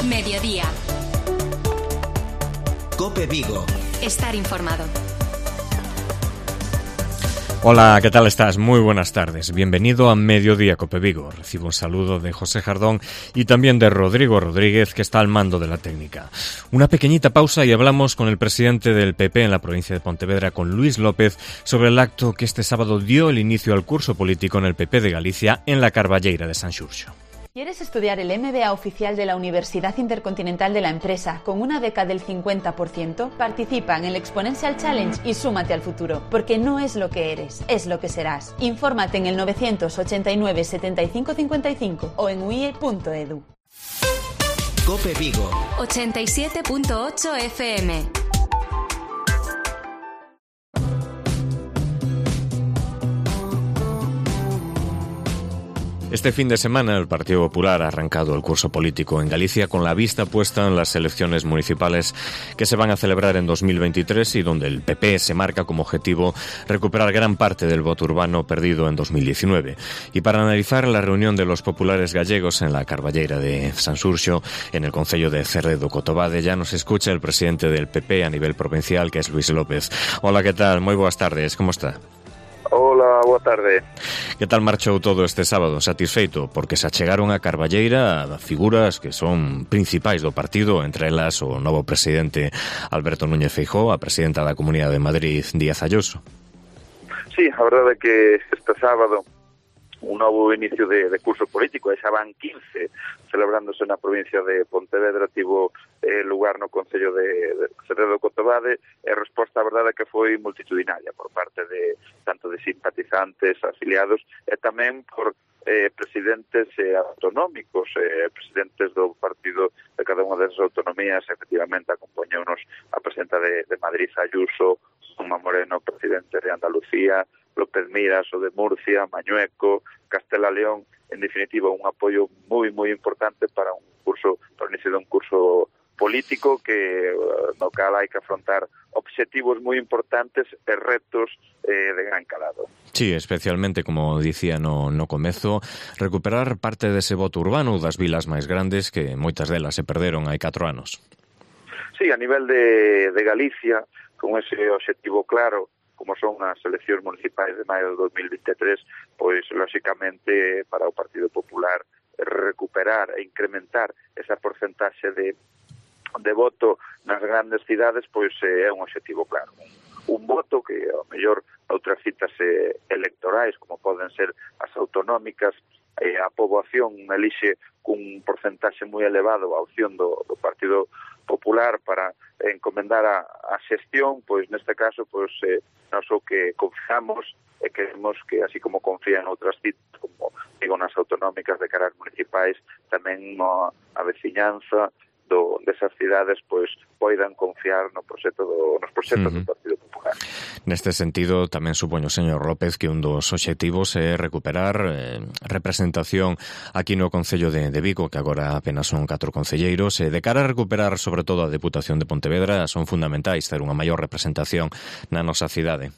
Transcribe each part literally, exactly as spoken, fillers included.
Mediodía. COPE Vigo. Estar informado. Hola, ¿qué tal estás? Muy buenas tardes. Bienvenido a Mediodía COPE Vigo. Recibo un saludo de José Jardón y también de Rodrigo Rodríguez, que está al mando de la técnica. Una pequeñita pausa y hablamos con el presidente del P P en la provincia de Pontevedra, con Luís López, sobre el acto que este sábado dio el inicio al curso político en el P P de Galicia en la Carballeira de Sanxurxo. ¿Quieres estudiar el M B A oficial de la Universidad Intercontinental de la Empresa con una beca del cincuenta por ciento? Participa en el Exponential Challenge y súmate al futuro, porque no es lo que eres, es lo que serás. Infórmate en el novecientos ochenta y nueve setenta y cinco cincuenta y cinco o en u i e punto e d u. COPE Vigo ochenta y siete punto ocho F M. Este fin de semana el Partido Popular ha arrancado el curso político en Galicia con la vista puesta en las elecciones municipales que se van a celebrar en dos mil veintitrés y donde el P P se marca como objetivo recuperar gran parte del voto urbano perdido en dos mil diecinueve. Y para analizar la reunión de los populares gallegos en la Carballeira de Sanxurxo, en el concello de Cerredo Cotobade, ya nos escucha el presidente del P P a nivel provincial, que es Luís López. Hola, ¿qué tal? Moi boas tardes, como está? Hola, boa tarde. Que tal marchou todo este sábado? Satisfeito? Porque se achegaron a Carballeira figuras que son principais do partido, entre elas o novo presidente Alberto Núñez Feijóo, a presidenta da Comunidade de Madrid, Díaz Ayuso. Sí, a verdade é que este sábado un novo inicio de, de curso político, e xa van quince celebrándose na provincia de Pontevedra, tivo eh, lugar no concello de, de Cerredo Cotobade, e a resposta, a verdade, é que foi multitudinaria por parte de tanto de simpatizantes, afiliados, e tamén por eh, presidentes eh, autonómicos, eh, presidentes do partido de cada unha desas autonomías. Efectivamente, acompañounos a presidenta de, de Madrid, Ayuso, Juanma Moreno, presidente de Andalucía, López Miras, o de Murcia, Mañueco, Castela León. En definitiva, un apoio moi, moi importante para un curso, para o inicio de un curso político que no cal hai que afrontar obxectivos moi importantes e retos eh, de gran calado. Sí, especialmente, como dicía no, no comezo, recuperar parte dese voto urbano das vilas máis grandes que moitas delas se perderon hai catro anos. Sí, a nivel de, de Galicia, con ese obxectivo claro, como son as eleccións municipais de maio de dos mil veintitrés, pois, lóxicamente, para o Partido Popular recuperar e incrementar esa porcentaxe de, de voto nas grandes cidades, pois é un obxectivo claro. Un, un voto que, ao mellor, outras citas eh, electorais, como poden ser as autonómicas, eh, a poboación elixe cun porcentaxe moi elevado a opción do, do Partido Popular para encomendar a, a xestión, pois neste caso, pois eh, nós o que confiamos e queremos que, así como confían outras citas, como digo, nas autonómicas de caras municipais, tamén no, a veciñanza do, desas cidades, pois poidan confiar no proxecto do, nos proxectos uh-huh. do Partido Popular. Neste sentido, tamén supoño, señor López, que un dos obxectivos é recuperar eh, representación aquí no Concello de, de Vigo, que agora apenas son catro concelleiros, e de cara a recuperar, sobre todo, a Deputación de Pontevedra, son fundamentais ter unha maior representación na nosa cidade.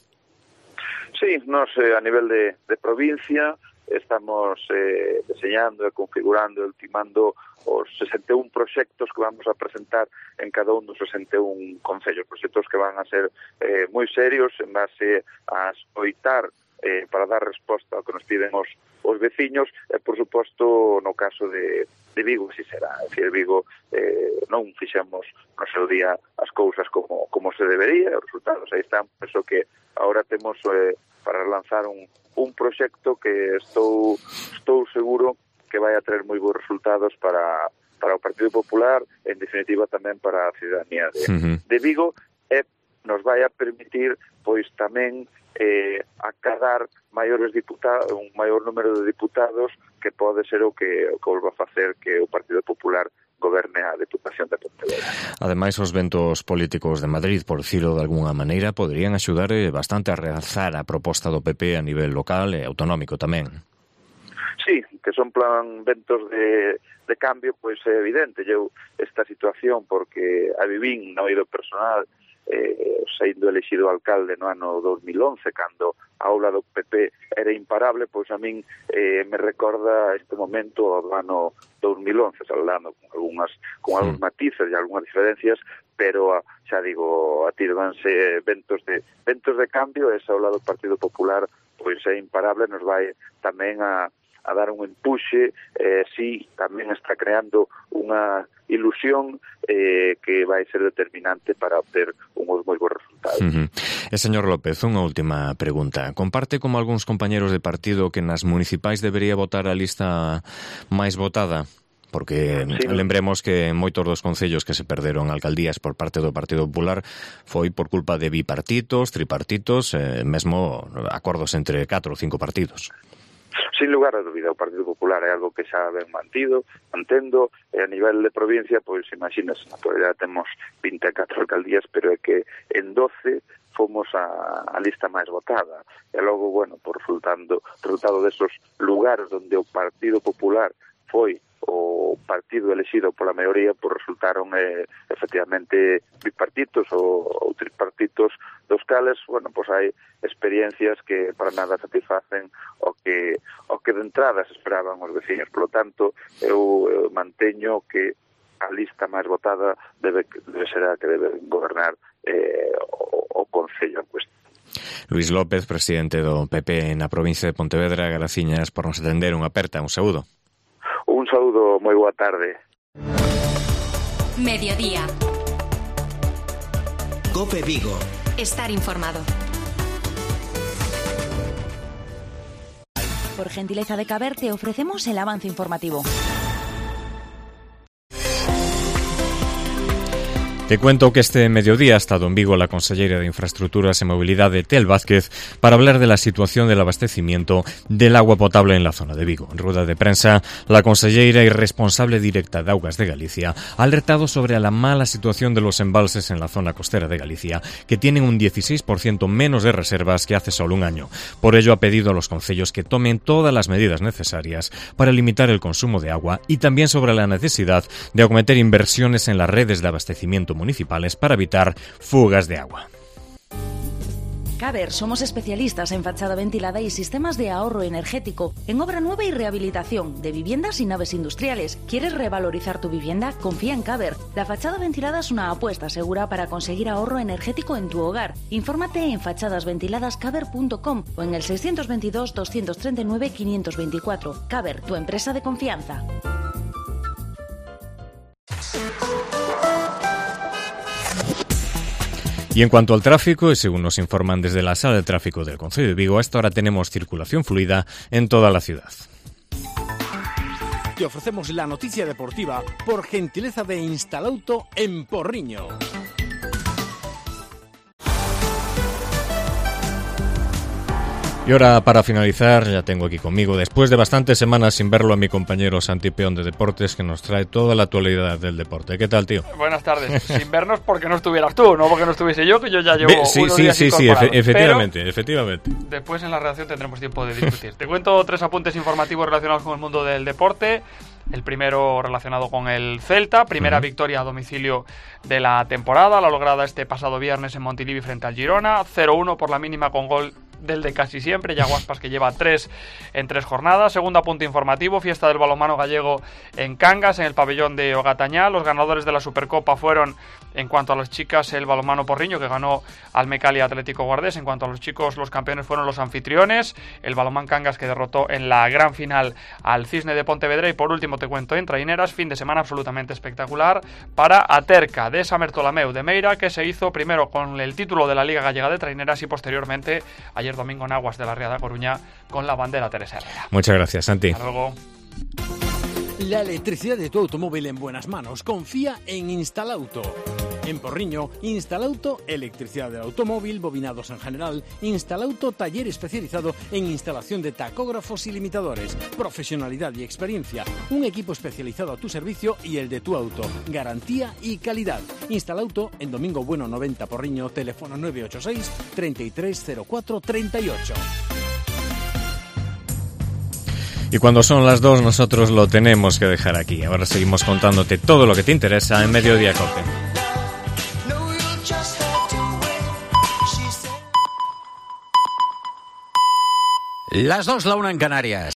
Sí, nos eh, a nivel de, de provincia estamos eh, deseñando e configurando e ultimando os sesenta e un proxectos que vamos a presentar en cada un dos sesenta e un concellos, proxectos que van a ser eh, moi serios en base a escoitar eh, para dar resposta ao que nos piden os, os veciños e, por suposto, no caso de, de Vigo, si será. É dicir, Vigo eh, non fixemos no seu día as cousas como, como se debería, os resultados aí están, por eso que agora temos eh, para lanzar un, un proxecto que estou, estou seguro que vai a traer moi bons resultados para, para o Partido Popular, en definitiva tamén para a ciudadanía de, uh-huh. de Vigo, e nos vai a permitir, pois, tamén eh, acadar maiores diputados, un maior número de diputados, que pode ser o que, o que volva a facer que o Partido Popular goberne a Deputación de Pontevedra. Ademais, os ventos políticos de Madrid, por dicirlo de alguna maneira, poderían axudar bastante a realzar a proposta do P P a nivel local e autonómico tamén. Sí, que son plan ventos de, de cambio, pois é evidente. Eu esta situación, porque a vivín no oído personal eh, saindo elexido alcalde no ano dos mil once, cando a aula do P P era imparable, pois a min eh, me recorda este momento do ano dos mil once, falando con algunhas con algúns matices e algunhas diferencias, pero xa digo, atirvanse ventos de ventos de cambio, esa aula do Partido Popular pois é imparable, nos vai tamén a a dar un empuxe, eh, si tamén está creando unha ilusión eh, que vai ser determinante para obter unhos moi bons resultados. Uh-huh. E, señor López, unha última pregunta. Comparte como algúns compañeros de partido que nas municipais debería votar a lista máis votada? Porque sí, lembremos que moitos dos concellos que se perderon alcaldías por parte do Partido Popular foi por culpa de bipartitos, tripartitos, eh, mesmo acordos entre catro ou cinco partidos. Sin lugar a dúbida, o Partido Popular é algo que xa ben mantido, mantendo, e a nivel de provincia, pois imagínese, na actualidade temos vinte e catro alcaldías, pero é que en doce fomos a, a lista máis votada. E logo, bueno, por resultando, resultado desos lugares onde o Partido Popular foi o partido elexido pola maioría, pois resultaron eh, efectivamente bipartitos ou, ou tripartitos, dos cales, bueno, pois hai experiencias que para nada satisfacen o que o que de entrada se esperaban os veciños. Por lo tanto, eu, eu manteño que a lista máis votada debe, debe ser a que debe gobernar eh, o, o Concello en cuestión. Luís López, presidente do P P na provincia de Pontevedra, graciñas por nos atender. Unha aperta, un saúdo. Un saúdo, moi boa tarde. Mediodía. Cope Vigo. Estar informado. Por gentileza de Caber te ofrecemos el avance informativo. Te cuento que este mediodía ha estado en Vigo la consellera de Infraestructuras y Movilidad, Tel Vázquez, para hablar de la situación del abastecimiento del agua potable en la zona de Vigo. En rueda de prensa, la consellera y responsable directa de Augas de Galicia ha alertado sobre la mala situación de los embalses en la zona costera de Galicia, que tienen un dieciséis por ciento menos de reservas que hace solo un año. Por ello, ha pedido a los concellos que tomen todas las medidas necesarias para limitar el consumo de agua y también sobre la necesidad de acometer inversiones en las redes de abastecimiento municipales para evitar fugas de agua. Caber, somos especialistas en fachada ventilada y sistemas de ahorro energético, en obra nueva y rehabilitación de viviendas y naves industriales. ¿Quieres revalorizar tu vivienda? Confía en Caber. La fachada ventilada es una apuesta segura para conseguir ahorro energético en tu hogar. Infórmate en fachadas ventiladas caber punto com o en el seiscientos veintidós, doscientos treinta y nueve, quinientos veinticuatro. Caber, tu empresa de confianza. Y en cuanto al tráfico, y según nos informan desde la sala de tráfico del Concello de Vigo, a esta hora tenemos circulación fluida en toda la ciudad. Te ofrecemos la noticia deportiva por gentileza de Instalauto en Porriño. Y ahora, para finalizar, ya tengo aquí conmigo, después de bastantes semanas sin verlo, a mi compañero Santi Peón de Deportes, que nos trae toda la actualidad del deporte. ¿Qué tal, tío? Buenas tardes. Sin vernos porque no estuvieras tú, no porque no estuviese yo, que yo ya llevo Be- sí, unos sí, días sí, sí, efe- efectivamente, Pero efectivamente. Después en la redacción tendremos tiempo de discutir. Te cuento tres apuntes informativos relacionados con el mundo del deporte. El primero relacionado con el Celta, primera uh-huh. victoria a domicilio de la temporada, la lograda este pasado viernes en Montilivi frente al Girona, cero uno por la mínima con gol del de casi siempre, Iago Aspas, que lleva tres en tres jornadas. Segundo apunte informativo, fiesta del balonmano gallego en Cangas, en el pabellón de Ogatañá. Los ganadores de la Supercopa fueron, en cuanto a las chicas, el balonmano Porriño, que ganó al Mecali Atlético Guardés. En cuanto a los chicos, los campeones fueron los anfitriones, el balonmán Cangas, que derrotó en la gran final al Cisne de Pontevedra. Y por último te cuento en traineras, fin de semana absolutamente espectacular para Aterca de San Bertolameu de Meira, que se hizo primero con el título de la Liga Gallega de Traineras y posteriormente ayer domingo en Aguas de la Ría de Coruña con la bandera Teresa Herrera. Muchas gracias, Santi. Hasta luego. La electricidad de tu automóvil en buenas manos. Confía en Instalauto. En Porriño, Instalauto, electricidad del automóvil, bobinados en general. Instalauto, taller especializado en instalación de tacógrafos y limitadores. Profesionalidad y experiencia. Un equipo especializado a tu servicio y el de tu auto. Garantía y calidad. Instalauto en Domingo Bueno noventa Porriño, teléfono nueve ocho seis, treinta y tres cero cuatro, treinta y ocho. Y cuando son las dos, nosotros lo tenemos que dejar aquí. Ahora seguimos contándote todo lo que te interesa en Mediodía Cope. No, you just have to Las dos, la una en Canarias.